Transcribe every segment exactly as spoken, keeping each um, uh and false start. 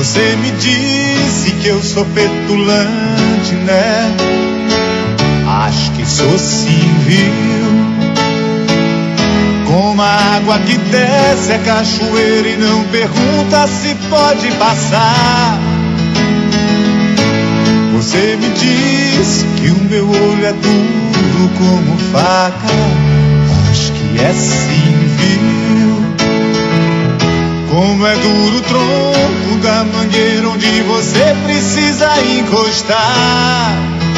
Você me disse que eu sou petulante, né? Acho que sou sim, viu? Como a água que desce a cachoeira e não pergunta se pode passar. Você me diz que o meu olho é duro como faca. Acho que é sim, viu? Como é duro o tronco da mangueira onde você precisa encostar.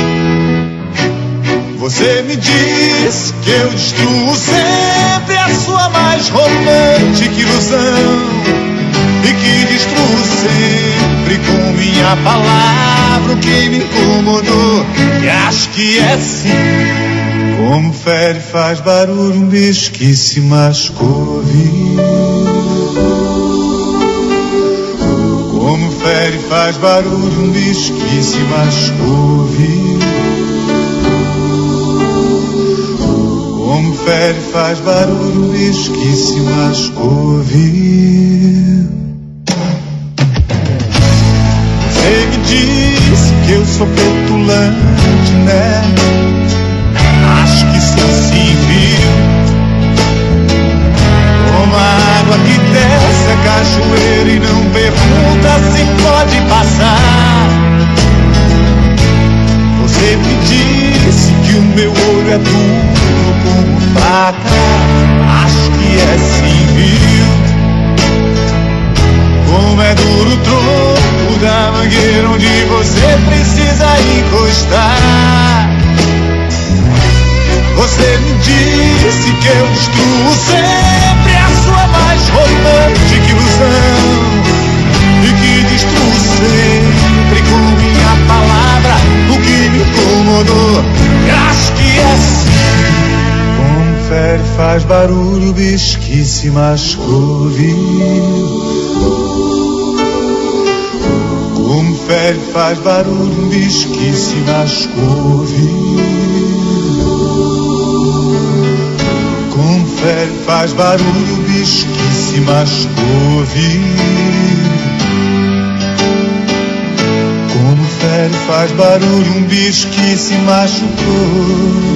Você me diz que eu destruo sempre a sua mais romântica ilusão, e que destruo sempre com minha palavra o que me incomodou. E acho que é assim. Como fere faz barulho um bicho que se machucou, viu? Como fere faz barulho um bicho que se machucou, viu? Como fere faz barulho um bicho que se machucou, viu? Você me diz que eu sou petulante, né? Acho que sou sim, viu? Como a água que desce a cachoeira e não pergunta se pode passar. Você me disse que o meu olho é duro como faca. Acho que é sim, viu? Como é duro o tronco da mangueira onde você precisa encostar. Você me disse que eu destruo sempre a sua mais romântica ilusão, e que destruo sempre com minha palavra o que me incomodou. Acho que é assim. Como fere faz barulho, bicho que se machucou, viu? Como fere faz barulho, bicho que se machucou, viu? Como fere faz barulho, bicho que se machucou, viu? Como fere faz barulho um bicho que se machucou.